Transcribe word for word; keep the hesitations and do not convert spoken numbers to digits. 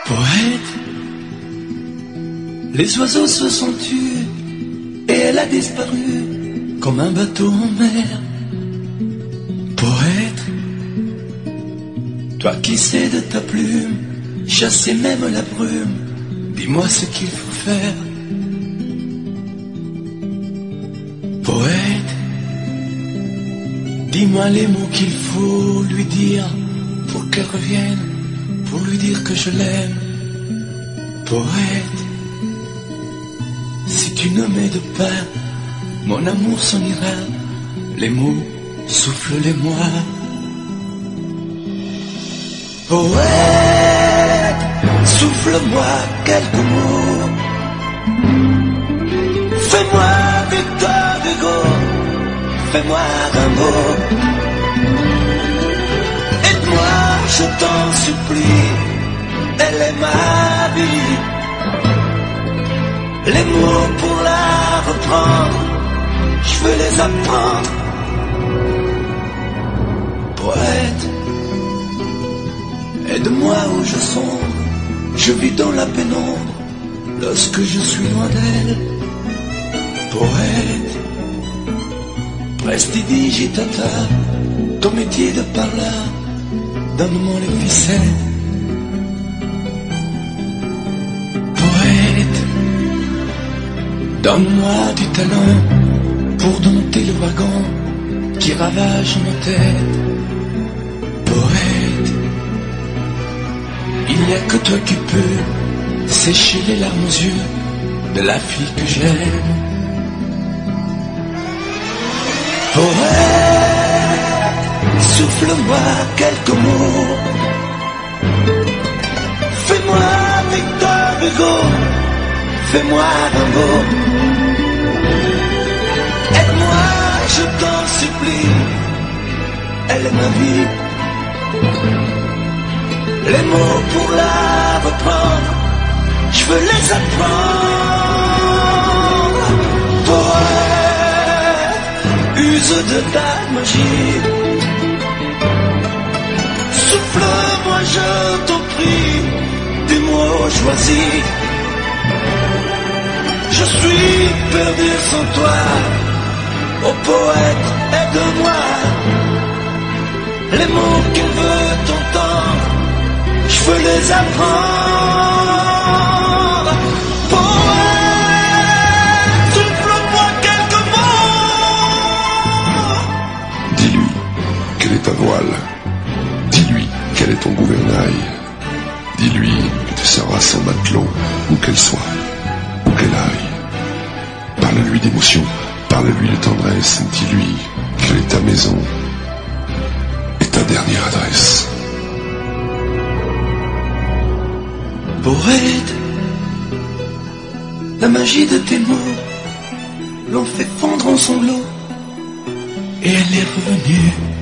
Poète, les oiseaux se sont tués et elle a disparu comme un bateau en mer. Poète, toi qui sais de ta plume chasser même la brume, dis-moi ce qu'il faut faire. Poète, dis-moi les mots qu'il faut lui dire pour qu'elle revienne, pour lui dire que je l'aime. Poète, si tu ne mets de pain, mon amour s'en ira. Les mots, souffle-les-moi. Poète, souffle-moi quelques mots. Fais-moi Victor Hugo, fais-moi Rimbaud. Aide-moi, je t'en supplie, elle est ma vie. Les mots pour la reprendre, je veux les apprendre. Poète, aide-moi où je sombre, je vis dans la pénombre lorsque je suis loin d'elle. Poète, prestidigitata, ton métier de par là, donne-moi les ficelles. Poète, donne-moi du talent pour dompter le wagon qui ravage nos têtes. Poète, il n'y a que toi qui peux sécher les larmes aux yeux de la fille que j'aime. Poète, souffle-moi quelques mots. Fais-moi Victor Hugo, fais-moi Rimbaud. Aide-moi, je t'en supplie, elle est ma vie. Les mots pour la reprendre, je veux les apprendre. Poète, use de ta magie. Souffle-moi, je t'en prie, des mots choisis. Je suis perdu sans toi, oh poète, aide-moi. Les mots qu'elle veut entendre, je veux les apprendre. Poète, souffle-moi quelques mots. Dis-lui quelle est ta voile. Dis-lui quel est ton gouvernail. Dis-lui que tu seras son matelot, où qu'elle soit, où qu'elle aille. Parle-lui d'émotion, parle-lui de tendresse. Dis-lui quelle est ta maison et ta dernière adresse. Poète, la magie de tes mots l'ont fait fondre en sanglots et elle est revenue.